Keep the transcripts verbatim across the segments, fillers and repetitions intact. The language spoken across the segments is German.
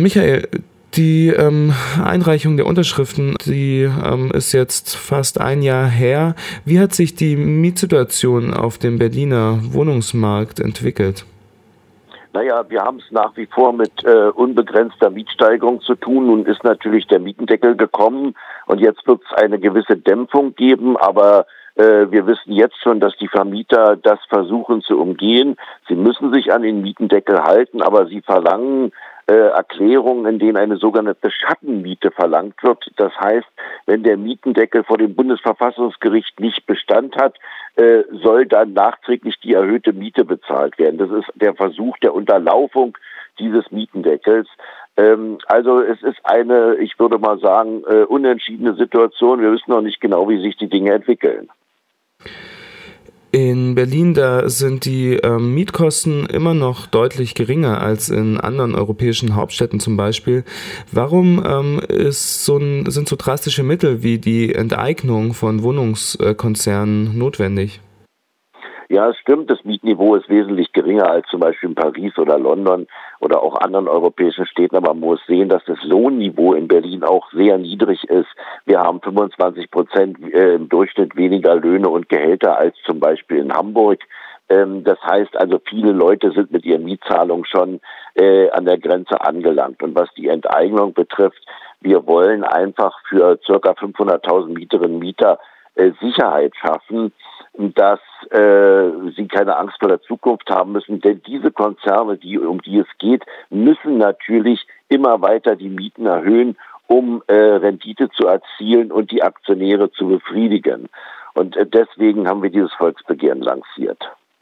Michael, die ähm, Einreichung der Unterschriften, die ähm, ist jetzt fast ein Jahr her. Wie hat sich die Mietsituation auf dem Berliner Wohnungsmarkt entwickelt? Naja, wir haben es nach wie vor mit äh, unbegrenzter Mietsteigerung zu tun. Nun ist natürlich der Mietendeckel gekommen und jetzt wird es eine gewisse Dämpfung geben, aber äh, wir wissen jetzt schon, dass die Vermieter das versuchen zu umgehen. Sie müssen sich an den Mietendeckel halten, aber sie verlangen äh, Erklärungen, in denen eine sogenannte Schattenmiete verlangt wird. Das heißt, wenn der Mietendeckel vor dem Bundesverfassungsgericht nicht Bestand hat, äh, soll dann nachträglich die erhöhte Miete bezahlt werden. Das ist der Versuch der Unterlaufung dieses Mietendeckels. Ähm, also es ist eine, ich würde mal sagen, äh, unentschiedene Situation. Wir wissen noch nicht genau, wie sich die Dinge entwickeln. In Berlin, da sind die ähm, Mietkosten immer noch deutlich geringer als in anderen europäischen Hauptstädten zum Beispiel. Warum ähm, ist so ein, sind so drastische Mittel wie die Enteignung von Wohnungskonzernen notwendig? Ja, es stimmt, das Mietniveau ist wesentlich geringer als zum Beispiel in Paris oder London oder auch anderen europäischen Städten, aber man muss sehen, dass das Lohnniveau in Berlin auch sehr niedrig ist. Wir haben fünfundzwanzig Prozent äh, im Durchschnitt weniger Löhne und Gehälter als zum Beispiel in Hamburg. Ähm, das heißt also, viele Leute sind mit ihren Mietzahlungen schon äh, an der Grenze angelangt. Und was die Enteignung betrifft, wir wollen einfach für circa fünfhunderttausend Mieterinnen und Mieter äh, Sicherheit schaffen, dass äh, sie keine Angst vor der Zukunft haben müssen. Denn diese Konzerne, die, um die es geht, müssen natürlich immer weiter die Mieten erhöhen, um äh, Rendite zu erzielen und die Aktionäre zu befriedigen. Und äh, deswegen haben wir dieses Volksbegehren lanciert.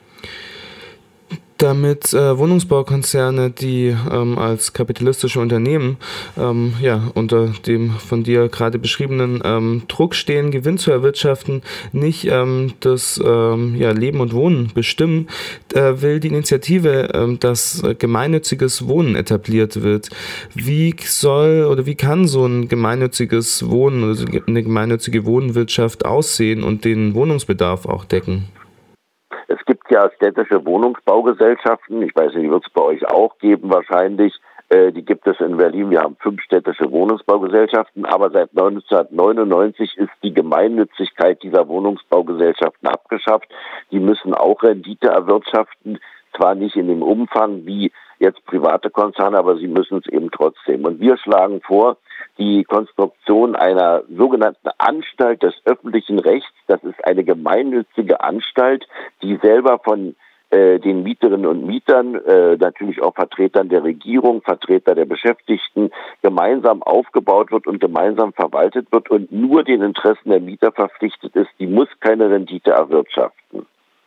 Damit äh, Wohnungsbaukonzerne, die ähm, als kapitalistische Unternehmen ähm, ja, unter dem von dir gerade beschriebenen ähm, Druck stehen, Gewinn zu erwirtschaften, nicht ähm, das ähm, ja, Leben und Wohnen bestimmen, äh, will die Initiative, ähm, dass gemeinnütziges Wohnen etabliert wird. Wie soll oder wie kann so ein gemeinnütziges Wohnen oder eine gemeinnützige Wohnwirtschaft aussehen und den Wohnungsbedarf auch decken? Es gibt ja städtische Wohnungsbaugesellschaften, ich weiß nicht, die wird es bei euch auch geben wahrscheinlich, äh, die gibt es in Berlin, wir haben fünf städtische Wohnungsbaugesellschaften, aber seit neunzehnhundertneunundneunzig ist die Gemeinnützigkeit dieser Wohnungsbaugesellschaften abgeschafft. Die müssen auch Rendite erwirtschaften, zwar nicht in dem Umfang wie jetzt private Konzerne, aber sie müssen es eben trotzdem. Und wir schlagen vor, die Konstruktion einer sogenannten Anstalt des öffentlichen Rechts, das ist eine gemeinnützige Anstalt, die selber von äh, den Mieterinnen und Mietern, äh, natürlich auch Vertretern der Regierung, Vertreter der Beschäftigten, gemeinsam aufgebaut wird und gemeinsam verwaltet wird und nur den Interessen der Mieter verpflichtet ist. Die muss keine Rendite erwirtschaften.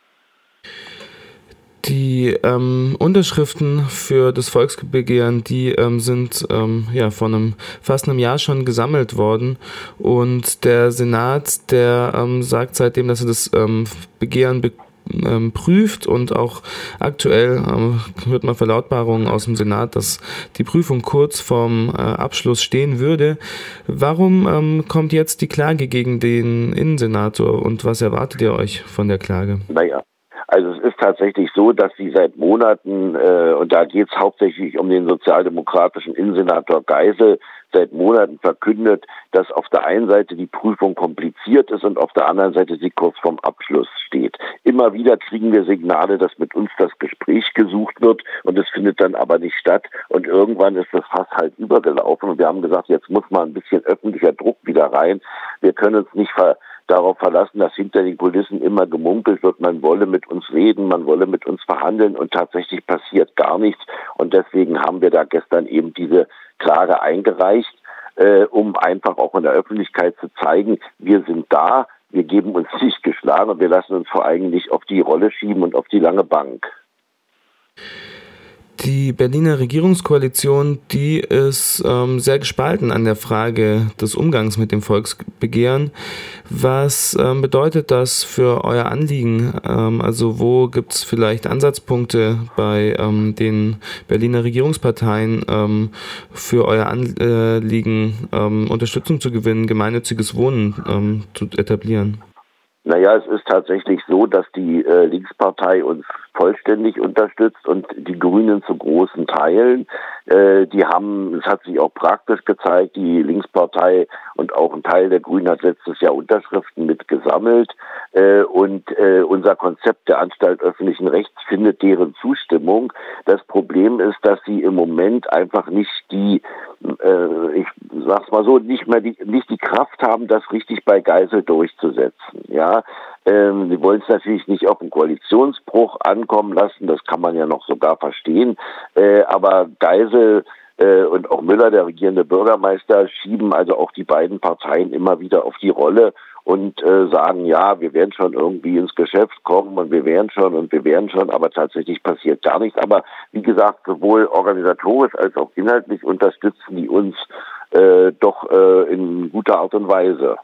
Die ähm, Unterschriften für das Volksbegehren, die ähm, sind ähm, ja vor einem fast einem Jahr schon gesammelt worden und der Senat, der ähm, sagt seitdem, dass er das ähm, Begehren be ähm, prüft und auch aktuell ähm, hört man Verlautbarungen aus dem Senat, dass die Prüfung kurz vorm äh, Abschluss stehen würde. Warum ähm, kommt jetzt die Klage gegen den Innensenator und was erwartet ihr euch von der Klage? Naja. Also es ist tatsächlich so, dass sie seit Monaten, äh, und da geht es hauptsächlich um den sozialdemokratischen Innensenator Geisel, seit Monaten verkündet, dass auf der einen Seite die Prüfung kompliziert ist und auf der anderen Seite sie kurz vorm Abschluss steht. Immer wieder kriegen wir Signale, dass mit uns das Gespräch gesucht wird und es findet dann aber nicht statt und irgendwann ist das Fass halt übergelaufen und wir haben gesagt, jetzt muss mal ein bisschen öffentlicher Druck wieder rein. Wir können uns nicht ver darauf verlassen, dass hinter den Kulissen immer gemunkelt wird, man wolle mit uns reden, man wolle mit uns verhandeln und tatsächlich passiert gar nichts. Und deswegen haben wir da gestern eben diese Klage eingereicht, äh, um einfach auch in der Öffentlichkeit zu zeigen, wir sind da, wir geben uns nicht geschlagen und wir lassen uns vor allem nicht auf die Rolle schieben und auf die lange Bank. Die Berliner Regierungskoalition, die ist ähm, sehr gespalten an der Frage des Umgangs mit dem Volksbegehren. Was ähm, bedeutet das für euer Anliegen? Ähm, also wo gibt es vielleicht Ansatzpunkte bei ähm, den Berliner Regierungsparteien ähm, für euer Anliegen, ähm, Unterstützung zu gewinnen, gemeinnütziges Wohnen ähm, zu etablieren? Naja, es ist tatsächlich so, dass die äh, Linkspartei uns vollständig unterstützt und die Grünen zu großen Teilen. Äh, die haben, es hat sich auch praktisch gezeigt, die Linkspartei und auch ein Teil der Grünen hat letztes Jahr Unterschriften mitgesammelt. Äh, und äh, unser Konzept der Anstalt öffentlichen Rechts findet deren Zustimmung. Das Problem ist, dass sie im Moment einfach nicht die, äh, ich sag's mal so, nicht mehr die, nicht die Kraft haben, das richtig bei Geisel durchzusetzen. Ja, ähm, sie wollen es natürlich nicht auf einen Koalitionsbruch ankommen lassen, das kann man ja noch sogar verstehen, äh, aber Geisel äh, und auch Müller, der regierende Bürgermeister, schieben also auch die beiden Parteien immer wieder auf die Rolle und äh, sagen, ja, wir werden schon irgendwie ins Geschäft kommen und wir werden schon und wir werden schon, aber tatsächlich passiert gar nichts. Aber wie gesagt, sowohl organisatorisch als auch inhaltlich unterstützen die uns äh, doch äh, in guter Art und Weise.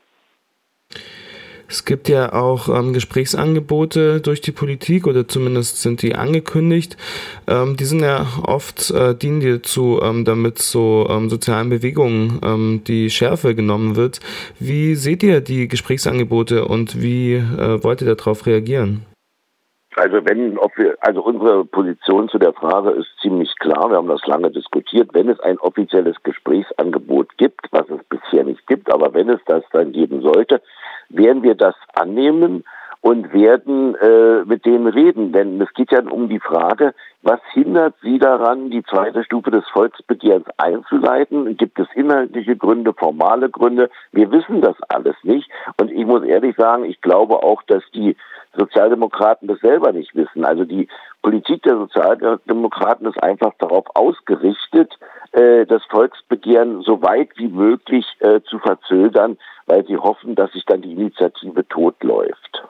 Es gibt ja auch ähm, Gesprächsangebote durch die Politik oder zumindest sind die angekündigt. Ähm, die sind ja oft, äh, dienen die dazu, ähm, damit so ähm, sozialen Bewegungen ähm, die Schärfe genommen wird. Wie seht ihr die Gesprächsangebote und wie äh, wollt ihr darauf reagieren? Also wenn, ob wir, also unsere Position zu der Frage ist ziemlich klar. Wir haben das lange diskutiert. Wenn es ein offizielles Gesprächsangebot gibt, was es bisher nicht gibt, aber wenn es das dann geben sollte, werden wir das annehmen und werden äh, mit denen reden. Denn es geht ja um die Frage, was hindert Sie daran, die zweite Stufe des Volksbegehrens einzuleiten? Gibt es inhaltliche Gründe, formale Gründe? Wir wissen das alles nicht. Und ich muss ehrlich sagen, ich glaube auch, dass die Sozialdemokraten das selber nicht wissen. Also die Politik der Sozialdemokraten ist einfach darauf ausgerichtet, äh, das Volksbegehren so weit wie möglich äh, zu verzögern, weil sie hoffen, dass sich dann die Initiative totläuft.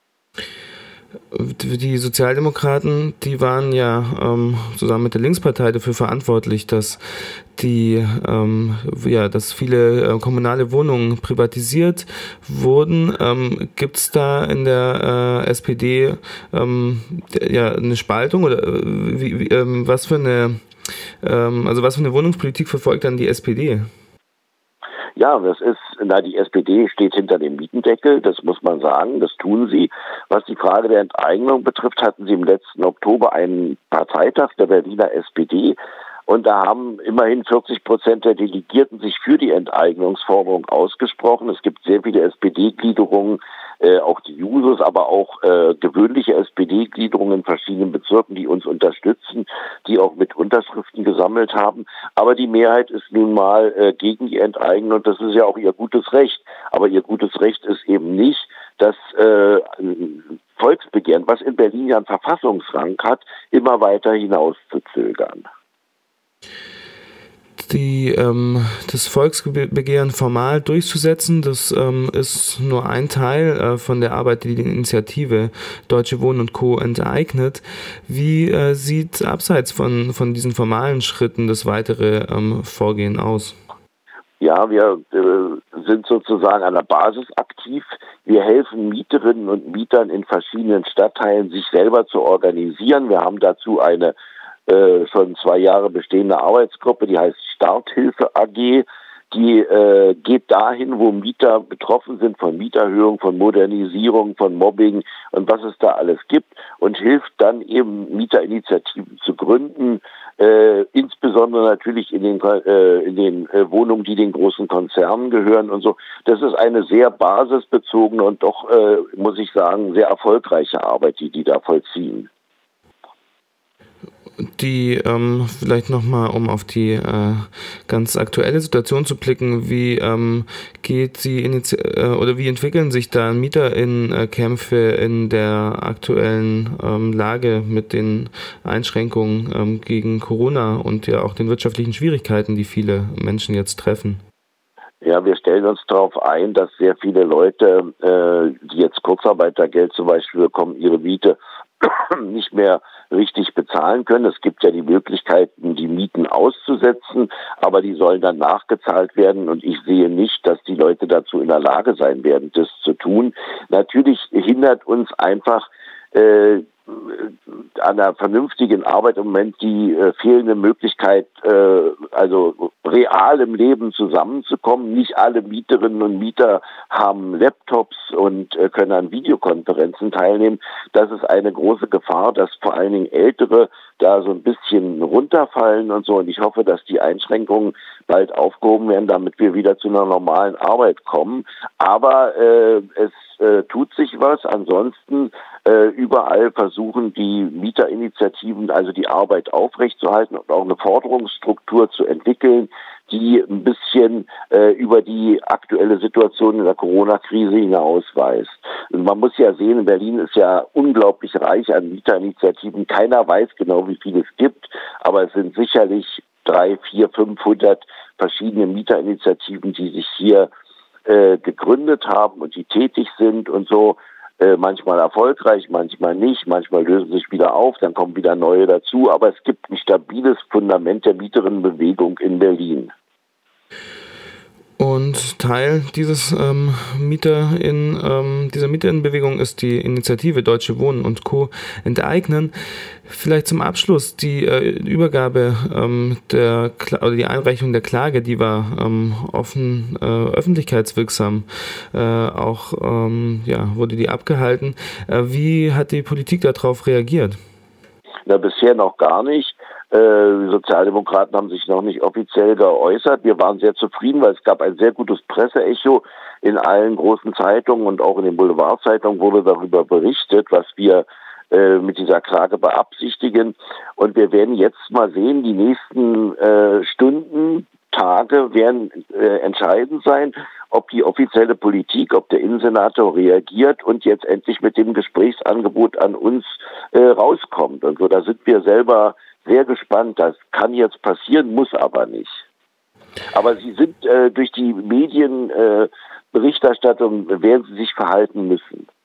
Die Sozialdemokraten, die waren ja ähm, zusammen mit der Linkspartei dafür verantwortlich, dass die, ähm, ja, dass viele äh, kommunale Wohnungen privatisiert wurden. Ähm, Gibt es da in der äh, S P D ähm, ja eine Spaltung oder äh, wie, wie, ähm, was für eine, ähm, also was für eine Wohnungspolitik verfolgt dann die S P D? Ja, das ist, na, die S P D steht hinter dem Mietendeckel, das muss man sagen, das tun sie. Was die Frage der Enteignung betrifft, hatten sie im letzten Oktober einen Parteitag der Berliner S P D und da haben immerhin vierzig Prozent der Delegierten sich für die Enteignungsforderung ausgesprochen. Es gibt sehr viele S P D-Gliederungen, äh, auch die Jusos, aber auch äh, gewöhnliche S P D-Gliederungen in verschiedenen Bezirken, die uns unterstützen, die auch mit Unterschriften gesammelt haben. Aber die Mehrheit ist nun mal äh, gegen die Enteignung und das ist ja auch ihr gutes Recht. Aber ihr gutes Recht ist eben nicht, dass äh, Volksbegehren, was in Berlin ja einen Verfassungsrang hat, immer weiter hinauszuzögern. Die, ähm, das Volksbegehren formal durchzusetzen, das ähm, ist nur ein Teil äh, von der Arbeit, die die Initiative Deutsche Wohnen und Co. enteignet. Wie äh, sieht abseits von, von diesen formalen Schritten das weitere ähm, Vorgehen aus? Ja, wir äh, sind sozusagen an der Basis aktiv. Wir helfen Mieterinnen und Mietern in verschiedenen Stadtteilen, sich selber zu organisieren. Wir haben dazu eine äh, schon zwei Jahre bestehende Arbeitsgruppe, die heißt Starthilfe A G. Die äh, geht dahin, wo Mieter betroffen sind von Mieterhöhung, von Modernisierung, von Mobbing und was es da alles gibt und hilft dann eben Mieterinitiativen zu gründen, äh, insbesondere natürlich in den, äh, in den äh, Wohnungen, die den großen Konzernen gehören und so. Das ist eine sehr basisbezogene und doch, äh, muss ich sagen, sehr erfolgreiche Arbeit, die die da vollziehen. Die, ähm, vielleicht nochmal, um auf die äh, ganz aktuelle Situation zu blicken, wie ähm, geht die Initi- äh, oder wie entwickeln sich da MieterInnen-Kämpfe in der aktuellen ähm, Lage mit den Einschränkungen ähm, gegen Corona und ja auch den wirtschaftlichen Schwierigkeiten, die viele Menschen jetzt treffen? Ja, wir stellen uns darauf ein, dass sehr viele Leute, äh, die jetzt Kurzarbeitergeld zum Beispiel bekommen, ihre Miete nicht mehr richtig bezahlen können. Es gibt ja die Möglichkeiten, die Mieten auszusetzen, aber die sollen dann nachgezahlt werden und ich sehe nicht, dass die Leute dazu in der Lage sein werden, das zu tun. Natürlich hindert uns einfach äh, an einer vernünftigen Arbeit im Moment die äh, fehlende Möglichkeit, äh, also real im Leben zusammenzukommen. Nicht alle Mieterinnen und Mieter haben Laptops und äh, können an Videokonferenzen teilnehmen. Das ist eine große Gefahr, dass vor allen Dingen Ältere da so ein bisschen runterfallen und so. Und ich hoffe, dass die Einschränkungen bald aufgehoben werden, damit wir wieder zu einer normalen Arbeit kommen. Aber äh, es äh, tut sich was. Ansonsten äh, überall versuchen die Mieterinitiativen also die Arbeit aufrechtzuerhalten und auch eine Forderungsstruktur zu entwickeln, die ein bisschen äh, über die aktuelle Situation in der Corona-Krise hinausweist. Und man muss ja sehen, Berlin ist ja unglaublich reich an Mieterinitiativen. Keiner weiß genau, wie viel es gibt, aber es sind sicherlich drei, vier, fünfhundert verschiedene Mieterinitiativen, die sich hier äh, gegründet haben und die tätig sind und so. Äh, manchmal erfolgreich, manchmal nicht, manchmal lösen sich wieder auf, dann kommen wieder neue dazu, aber es gibt ein stabiles Fundament der Mieterinnenbewegung in Berlin. Und Teil dieses ähm, Mieter in, ähm, dieser Mieterinnenbewegung ist die Initiative Deutsche Wohnen und Co. enteignen. Vielleicht zum Abschluss die äh, Übergabe ähm, der Kla- oder die Einreichung der Klage, die war ähm, offen, äh, öffentlichkeitswirksam, äh, auch ähm, ja, wurde die abgehalten. Äh, wie hat die Politik darauf reagiert? Na, bisher noch gar nicht. Äh, die Sozialdemokraten haben sich noch nicht offiziell geäußert. Wir waren sehr zufrieden, weil es gab ein sehr gutes Presseecho. In allen großen Zeitungen und auch in den Boulevardzeitungen wurde darüber berichtet, was wir äh, mit dieser Klage beabsichtigen. Und wir werden jetzt mal sehen, die nächsten äh, Stunden, Tage werden äh, entscheidend sein, ob die offizielle Politik, ob der Innensenator reagiert und jetzt endlich mit dem Gesprächsangebot an uns äh, rauskommt. Und so, da sind wir selber sehr gespannt. Das kann jetzt passieren, muss aber nicht. Aber sie sind äh, durch die Medienberichterstattung, äh, werden sie sich verhalten müssen.